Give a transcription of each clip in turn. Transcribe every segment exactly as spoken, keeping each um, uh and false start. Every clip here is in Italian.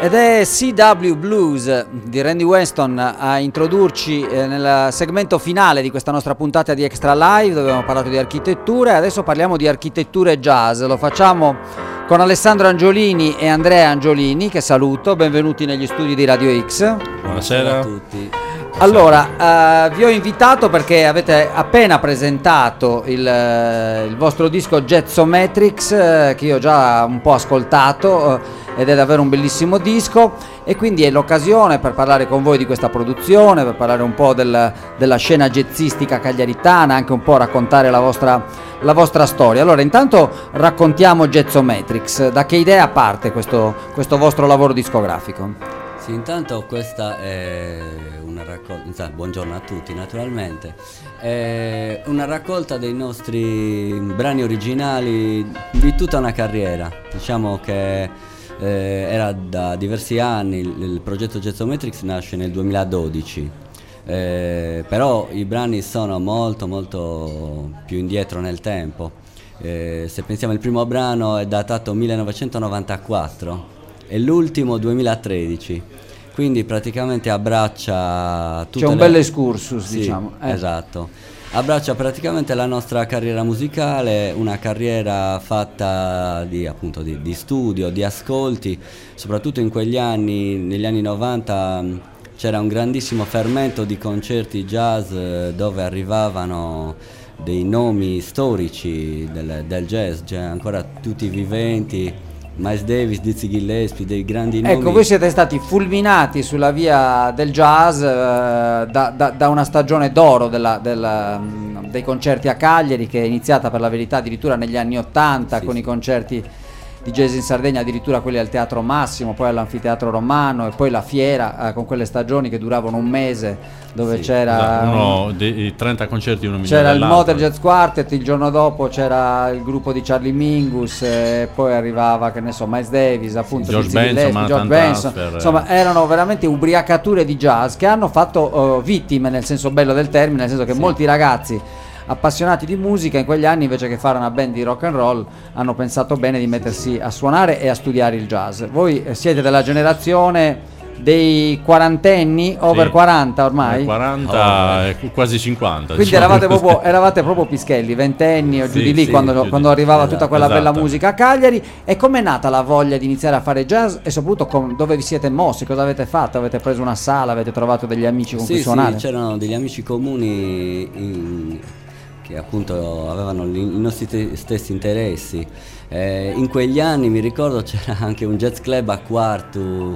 Ed è C W Blues di Randy Weston a introdurci eh, nel segmento finale di questa nostra puntata di Extra Live, dove abbiamo parlato di architettura e adesso parliamo di architettura e jazz. Lo facciamo con Alessandro Angiolini e Andrea Angiolini, che saluto. Benvenuti negli studi di Radio X. Buonasera a tutti. Allora, uh, vi ho invitato perché avete appena presentato il, uh, il vostro disco Jazzometrics, uh, che io ho già un po' ascoltato, uh, ed è davvero un bellissimo disco, e quindi è l'occasione per parlare con voi di questa produzione, per parlare un po' del, della scena jazzistica cagliaritana, anche un po' raccontare la vostra, la vostra storia. Allora, intanto raccontiamo Jazzometrics. Da che idea parte questo, questo vostro lavoro discografico? Sì, intanto questa è una raccolta, buongiorno a tutti naturalmente, è una raccolta dei nostri brani originali di tutta una carriera. Diciamo che eh, era da diversi anni, il, il progetto Jazzometrics nasce nel duemiladodici, eh, però i brani sono molto molto più indietro nel tempo. Eh, se pensiamo, il primo brano è datato millenovecentonovantaquattro e l'ultimo duemilatredici, quindi praticamente abbraccia tutte C'è un le... bel excursus, sì, diciamo. Eh. Esatto, abbraccia praticamente la nostra carriera musicale, una carriera fatta di, appunto, di, di studio, di ascolti, soprattutto in quegli anni, negli anni novanta c'era un grandissimo fermento di concerti jazz dove arrivavano dei nomi storici del, del jazz, cioè ancora tutti viventi. Miles Davis, Dizzy Gillespie, dei grandi nomi. Ecco, voi siete stati fulminati sulla via del jazz eh, da, da, da una stagione d'oro della, della, dei concerti a Cagliari, che è iniziata per la verità addirittura negli anni ottanta, sì, con sì. i concerti di jazz in Sardegna, addirittura quelli al Teatro Massimo, poi all'Anfiteatro Romano, e poi la fiera eh, con quelle stagioni che duravano un mese, dove sì, c'era uno un, dei trenta concerti, uno c'era il Modern Jazz Quartet, il giorno dopo c'era il gruppo di Charlie Mingus, e poi arrivava, che ne so, Miles Davis, appunto, sì, George Benson, George Benson. Transfer, insomma eh. erano veramente ubriacature di jazz che hanno fatto uh, vittime, nel senso bello del termine, nel senso che sì. molti ragazzi appassionati di musica in quegli anni, invece che fare una band di rock and roll, hanno pensato bene di mettersi a suonare e a studiare il jazz. Voi siete della generazione dei quarantenni, over sì. quaranta ormai? quaranta e oh. quasi cinquanta. Quindi diciamo. eravate, proprio, eravate proprio pischelli, ventenni o giù sì, di lì, sì, quando, quando arrivava esatto, tutta quella esatto. bella musica a Cagliari. E com'è nata la voglia di iniziare a fare jazz, e soprattutto com- dove vi siete mossi? Cosa avete fatto? Avete preso una sala? Avete trovato degli amici con sì, cui suonare? Sì, c'erano degli amici comuni in... che appunto avevano i nostri te- stessi interessi. Eh, in quegli anni mi ricordo c'era anche un jazz club a Quartu.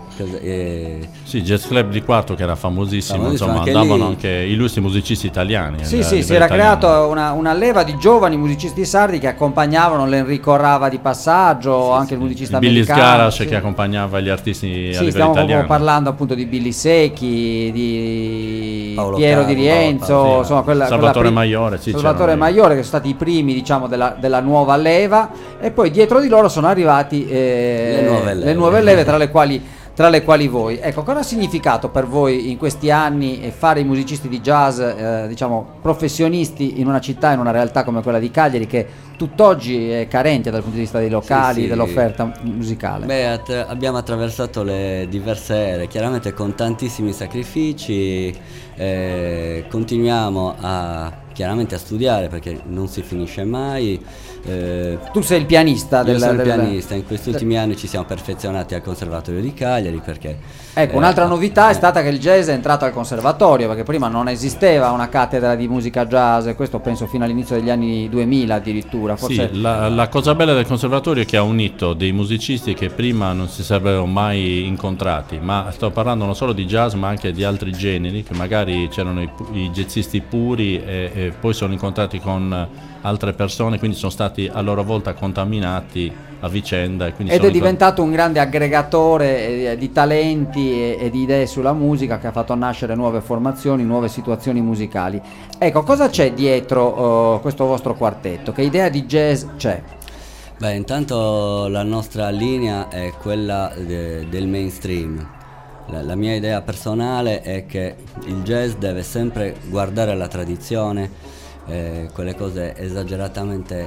Eh, sì, jazz club di Quartu, che era famosissimo, famosissimo insomma, anche andavano lì. Anche illustri musicisti italiani. Sì, sì, si era italiano. creato una, una leva di giovani musicisti sardi che accompagnavano l'Enrico Rava di passaggio, sì, anche sì. il musicista Billy americano. Billy Sgarash, sì. che accompagnava gli artisti sì, a livello stiamo italiano. Stiamo parlando appunto di Billy Secchi, di Paolo Piero Carlo, Di Rienzo, Paolo, sì. insomma, quella, Salvatore quella Maiore, sì, Salvatore Maiore, che sono stati i primi, diciamo, della, della nuova leva, e poi dietro di loro sono arrivati eh, le, nuove leve. le nuove leve, tra le quali tra le quali voi. Ecco, cosa ha significato per voi in questi anni fare i musicisti di jazz, eh, diciamo, professionisti in una città, in una realtà come quella di Cagliari, che tutt'oggi è carente dal punto di vista dei locali, sì, sì. dell'offerta musicale? Beh, att- abbiamo attraversato le diverse ere, chiaramente con tantissimi sacrifici, eh, continuiamo a chiaramente a studiare perché non si finisce mai. Eh, tu sei il pianista del, io sono il del, pianista, in questi ultimi anni ci siamo perfezionati al Conservatorio di Cagliari perché ecco, eh, un'altra novità eh, è stata che il jazz è entrato al conservatorio, perché prima non esisteva una cattedra di musica jazz, e questo penso fino all'inizio degli anni duemila addirittura. Forse... Sì, la, la cosa bella del conservatorio è che ha unito dei musicisti che prima non si sarebbero mai incontrati, ma sto parlando non solo di jazz ma anche di altri generi, che magari c'erano i, i jazzisti puri e, e poi sono incontrati con altre persone, quindi sono stati a loro volta contaminati a vicenda, e quindi ed sono è diventato un grande aggregatore di talenti e, e di idee sulla musica, che ha fatto nascere nuove formazioni, nuove situazioni musicali. Ecco, cosa c'è dietro uh, questo vostro quartetto? Che idea di jazz c'è? Beh, intanto la nostra linea è quella de, del mainstream. La, la mia idea personale è che il jazz deve sempre guardare alla tradizione, eh, quelle cose esageratamente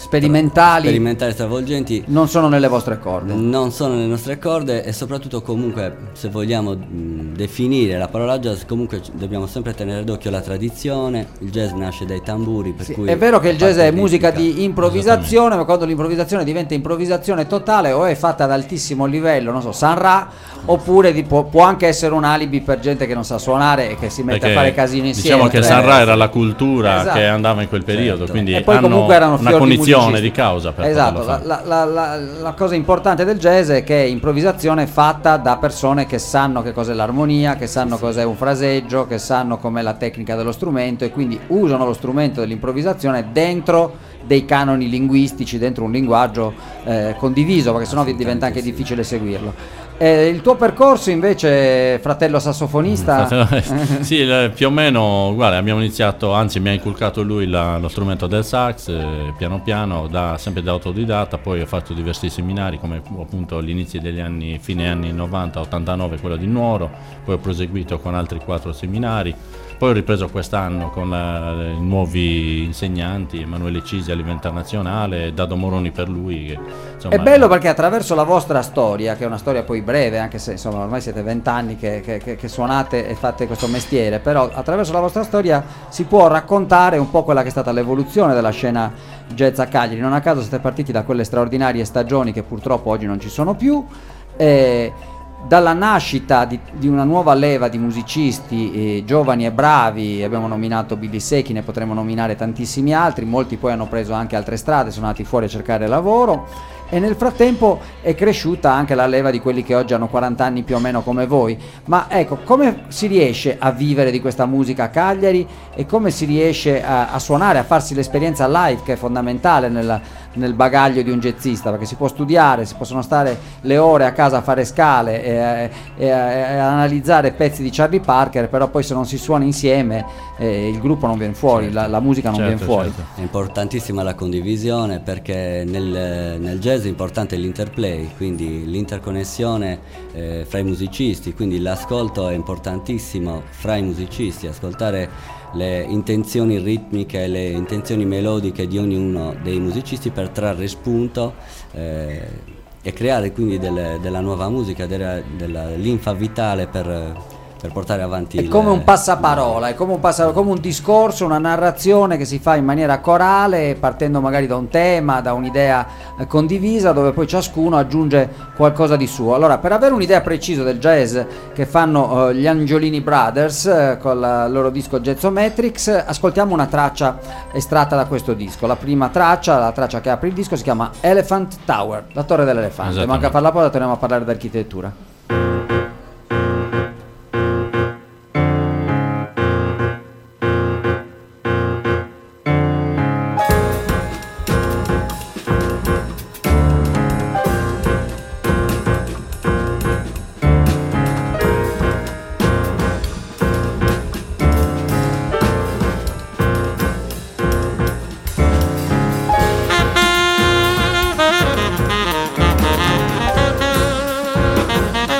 sperimentali, sperimentali stravolgenti non sono nelle vostre corde. Non sono nelle nostre corde e soprattutto comunque se vogliamo mh, definire la parola jazz comunque c- dobbiamo sempre tenere d'occhio la tradizione. Il jazz nasce dai tamburi, per Sì, cui è vero che il jazz è parte musica ritmica. di improvvisazione, ma quando l'improvvisazione diventa improvvisazione totale o è fatta ad altissimo livello, non so, San Ra, oppure di- può, può anche essere un alibi per gente che non sa suonare e che si mette Perché a fare casino insieme. diciamo che Cioè, San Ra era la cultura Esatto. che andava in quel periodo, Certo. quindi E poi hanno comunque erano una fior di cognizione musicisti. di causa per esatto, poterlo la, fare. la, la, la, la cosa importante del jazz è che è improvvisazione fatta da persone che sanno che cos'è l'armonia, che sanno cos'è un fraseggio, che sanno com'è la tecnica dello strumento e quindi usano lo strumento dell'improvvisazione dentro dei canoni linguistici, dentro un linguaggio eh, condiviso, perché sennò vi diventa anche sì. difficile seguirlo. Eh, il tuo percorso invece, fratello sassofonista? Sì, il- più o meno, guarda, abbiamo iniziato, anzi mi ha inculcato lui la- lo strumento del sax, eh, piano piano, da, sempre da autodidatta, poi ho fatto diversi seminari, come appunto all'inizio degli anni, fine anni novanta, ottantanove, quello di Nuoro, poi ho proseguito con altri quattro seminari, poi ho ripreso quest'anno con la- i nuovi insegnanti, Emanuele Cisi a livello internazionale e Dado Moroni per lui. Che, insomma, È bello perché attraverso la vostra storia, che è una storia poi breve, anche se insomma ormai siete vent'anni che, che, che, che suonate e fate questo mestiere, però attraverso la vostra storia si può raccontare un po' quella che è stata l'evoluzione della scena jazz a Cagliari. Non a caso siete partiti da quelle straordinarie stagioni che purtroppo oggi non ci sono più, eh, dalla nascita di, di una nuova leva di musicisti eh, giovani e bravi. Abbiamo nominato Billy Secchi, ne potremmo nominare tantissimi altri, molti poi hanno preso anche altre strade, sono andati fuori a cercare lavoro e nel frattempo è cresciuta anche la leva di quelli che oggi hanno quaranta anni più o meno come voi. Ma ecco, come si riesce a vivere di questa musica a Cagliari e come si riesce a, a suonare, a farsi l'esperienza live, che è fondamentale nel, nel bagaglio di un jazzista, perché si può studiare, si possono stare le ore a casa a fare scale e, e, e a analizzare pezzi di Charlie Parker, però poi se non si suona insieme eh, il gruppo non viene fuori, Certo. la, la musica non Certo, viene fuori. certo. È importantissima la condivisione perché nel, nel jazz è importante l'interplay, quindi l'interconnessione eh, fra i musicisti, quindi l'ascolto è importantissimo fra i musicisti, ascoltare le intenzioni ritmiche, le intenzioni melodiche di ognuno dei musicisti per trarre spunto eh, e creare quindi delle, della nuova musica, della, della linfa vitale per... per portare avanti È il- come un passaparola, è come un, passa- come un discorso, una narrazione che si fa in maniera corale, partendo magari da un tema, da un'idea eh, condivisa, dove poi ciascuno aggiunge qualcosa di suo. Allora, per avere un'idea precisa del jazz che fanno eh, gli Angiolini Brothers eh, con la- il loro disco Jazzometrics, eh, ascoltiamo una traccia estratta da questo disco. La prima traccia, la traccia che apre il disco, si chiama Elephant Tower, la torre dell'elefante. Esattamente. Manca a fare la pausa, torniamo a parlare d'architettura. Thank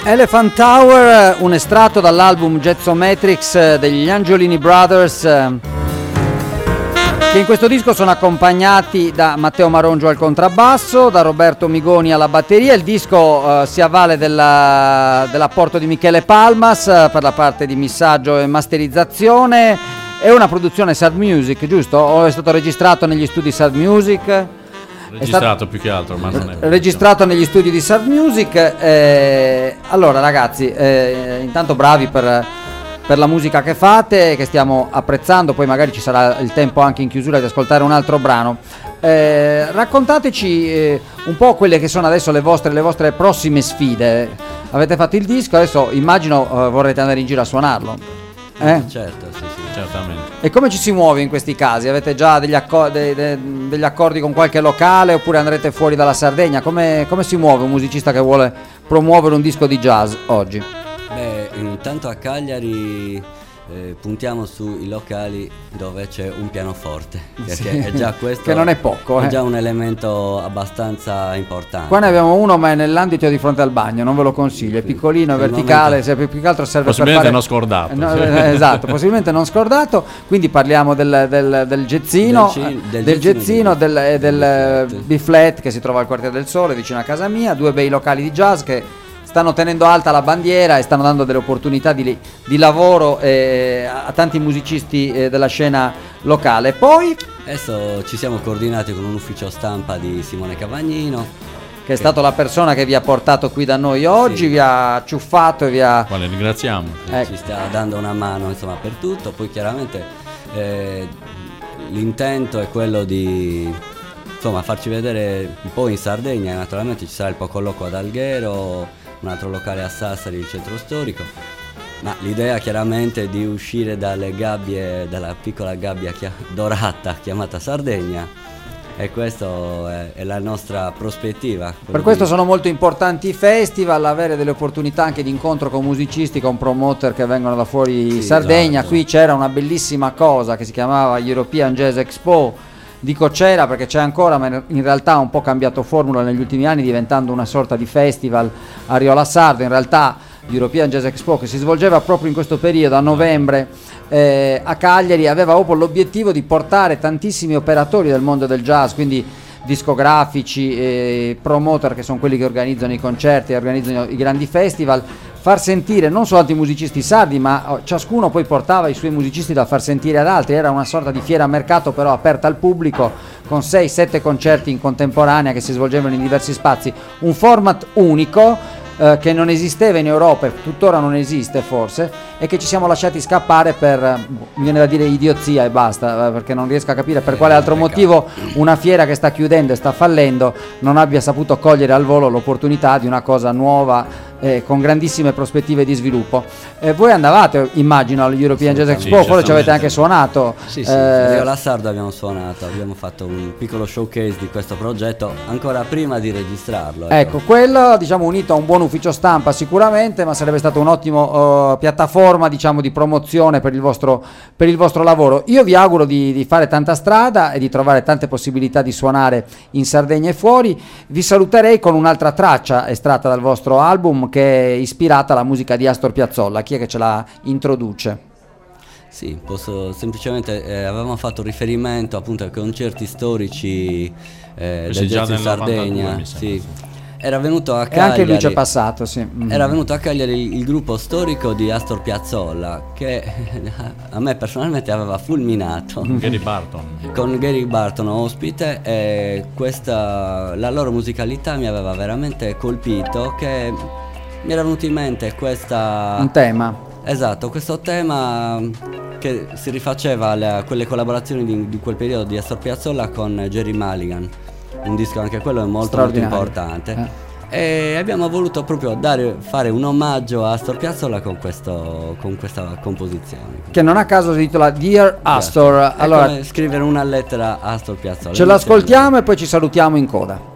Elephant Tower, un estratto dall'album Jazzometrics degli Angiolini Brothers, che in questo disco sono accompagnati da Matteo Marongio al contrabbasso, da Roberto Migoni alla batteria. Il disco uh, si avvale della, dell'apporto di Michele Palmas uh, per la parte di missaggio e masterizzazione. È una produzione Sad Music, giusto? O è stato registrato negli studi Sad Music? Registrato stato, più che altro, ma non è registrato negli studi di Sad Music. Eh, allora ragazzi, eh, intanto bravi per, per la musica che fate, che stiamo apprezzando, poi magari ci sarà il tempo anche in chiusura di ascoltare un altro brano. Eh, raccontateci eh, un po' quelle che sono adesso le vostre, le vostre prossime sfide. Avete fatto il disco, adesso immagino eh, vorrete andare in giro a suonarlo. Eh? Certo, sì, sì. Certamente. E come ci si muove in questi casi? Avete già degli, accor- de- de- degli accordi con qualche locale oppure andrete fuori dalla Sardegna? Come, come si muove un musicista che vuole promuovere un disco di jazz oggi? Beh, intanto a Cagliari eh, puntiamo sui locali dove c'è un pianoforte, perché Sì, è già questo, che non è poco, è eh. già un elemento abbastanza importante. Qua ne abbiamo uno, ma è nell'ambito di fronte al bagno, non ve lo consiglio, è piccolino, è Per il verticale, momento- se più che altro serve per Possibilmente fare... non scordato. No, sì. eh, esatto, possibilmente non scordato, quindi parliamo del, del, del jazzino, Del ci- del del jazzino jazzino, di- del, e del del eh, B-Flat che si trova al Quartiere del Sole, vicino a casa mia, due bei locali di jazz che stanno tenendo alta la bandiera e stanno dando delle opportunità di, di lavoro eh, a tanti musicisti eh, della scena locale. Poi, Adesso ci siamo coordinati con un ufficio stampa di Simone Cavagnino, che è stato la persona che vi ha portato qui da noi oggi, Sì. vi ha ciuffato e vi ha... Quale ringraziamo. che Ecco. ci sta dando una mano insomma per tutto. Poi chiaramente eh, l'intento è quello di insomma farci vedere un po' in Sardegna. Naturalmente ci sarà il Pocolloquio ad Alghero, un altro locale a Sassari, il centro storico, ma l'idea chiaramente è di uscire dalle gabbie, dalla piccola gabbia chia- dorata chiamata Sardegna, e questa è, è la nostra prospettiva. Per questo sono molto importanti i festival, avere delle opportunità anche di incontro con musicisti, con promoter che vengono da fuori Sì, Sardegna. esatto. Qui c'era una bellissima cosa che si chiamava European Jazz Expo. Dico c'era perché c'è ancora, ma in realtà ha un po' cambiato formula negli ultimi anni, diventando una sorta di festival a Riola Sardo. In realtà l'European Jazz Expo, che si svolgeva proprio in questo periodo a novembre eh, a Cagliari, aveva proprio l'obiettivo di portare tantissimi operatori del mondo del jazz, quindi discografici e promoter, che sono quelli che organizzano i concerti e organizzano i grandi festival, far sentire non soltanto i musicisti sardi, ma ciascuno poi portava i suoi musicisti da far sentire ad altri. Era una sorta di fiera a mercato però aperta al pubblico, con sei sette concerti in contemporanea che si svolgevano in diversi spazi, un format unico eh, che non esisteva in Europa e tuttora non esiste forse, e che ci siamo lasciati scappare per, mi viene da dire idiozia e basta, eh, perché non riesco a capire per Eh, quale altro peccato. motivo una fiera che sta chiudendo e sta fallendo non abbia saputo cogliere al volo l'opportunità di una cosa nuova eh, con grandissime prospettive di sviluppo. Eh, voi andavate, immagino, all'European Jazz Sì, Expo, forse ci avete certamente. anche suonato. Sì, sì, eh, a Riola Sardo abbiamo suonato, abbiamo fatto un piccolo showcase di questo progetto ancora prima di registrarlo. Ecco, quello diciamo unito a un buon ufficio stampa sicuramente, ma sarebbe stato un ottimo uh, piattaforma diciamo di promozione per il vostro, per il vostro lavoro. Io vi auguro di, di fare tanta strada e di trovare tante possibilità di suonare in Sardegna e fuori. Vi saluterei con un'altra traccia estratta dal vostro album, che è ispirata alla musica di Astor Piazzolla. Chi è che ce la introduce? Sì, posso semplicemente, eh, avevamo fatto riferimento appunto ai concerti storici eh, Questi del già jazz in nel novantadue, Sardegna. mi sembra. Sì. Era venuto a E Cagliari. anche lui c'è passato, sì. Mm. Era venuto a Cagliari il gruppo storico di Astor Piazzolla, che a me personalmente aveva fulminato. Gary Barton. Con Gary Barton ospite, e questa, la loro musicalità mi aveva veramente colpito, che mi era venuto in mente questa... Un tema. Esatto, questo tema che si rifaceva alle- a quelle collaborazioni di, di quel periodo di Astor Piazzolla con Jerry Mulligan, un disco anche quello molto molto Straordinario. importante. E abbiamo voluto proprio dare, fare un omaggio a Astor Piazzolla con, questo, con questa composizione. Che non a caso si intitola Dear Astor. È Allora, come scrivere una lettera a Astor Piazzolla. ce l'ascoltiamo e poi ci salutiamo in coda.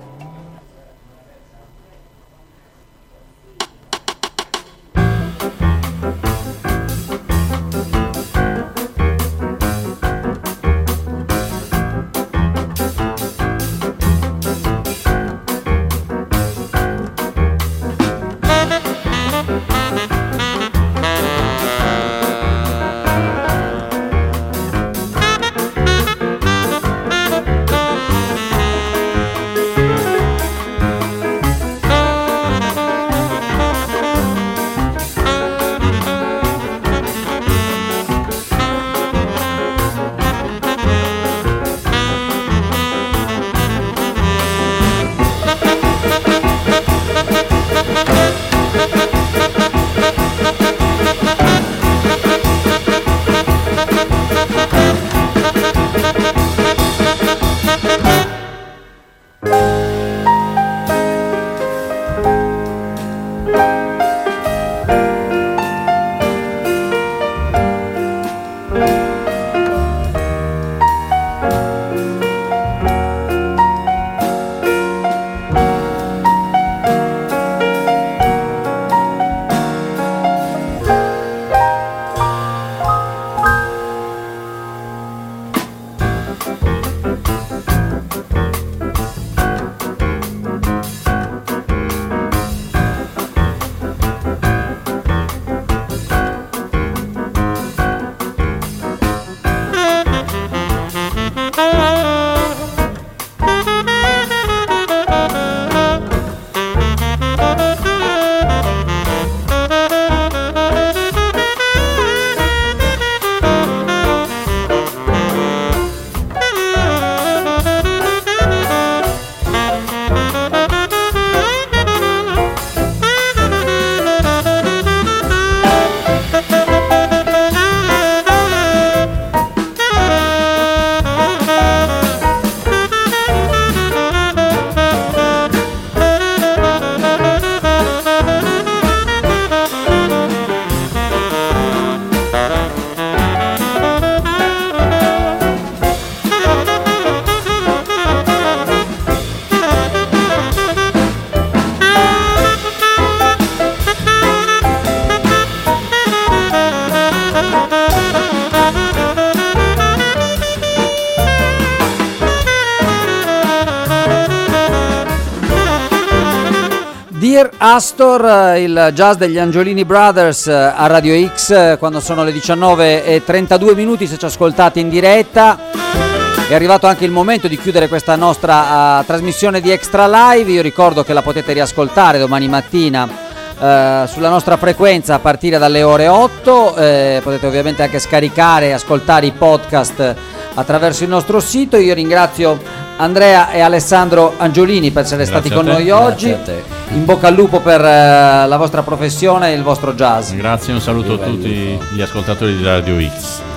Dear Astor, il jazz degli Angiolini Brothers a Radio X quando sono le diciannove e trentadue minuti, se ci ascoltate in diretta. È arrivato anche il momento di chiudere questa nostra uh, trasmissione di Extra Live. Io ricordo che la potete riascoltare domani mattina uh, sulla nostra frequenza a partire dalle ore otto. Eh, potete ovviamente anche scaricare e ascoltare i podcast attraverso il nostro sito. Io ringrazio Andrea e Alessandro Angiolini per essere Grazie stati con te. noi oggi. In bocca al lupo per uh, la vostra professione e il vostro jazz. Grazie, un saluto a tutti gli ascoltatori di Radio X.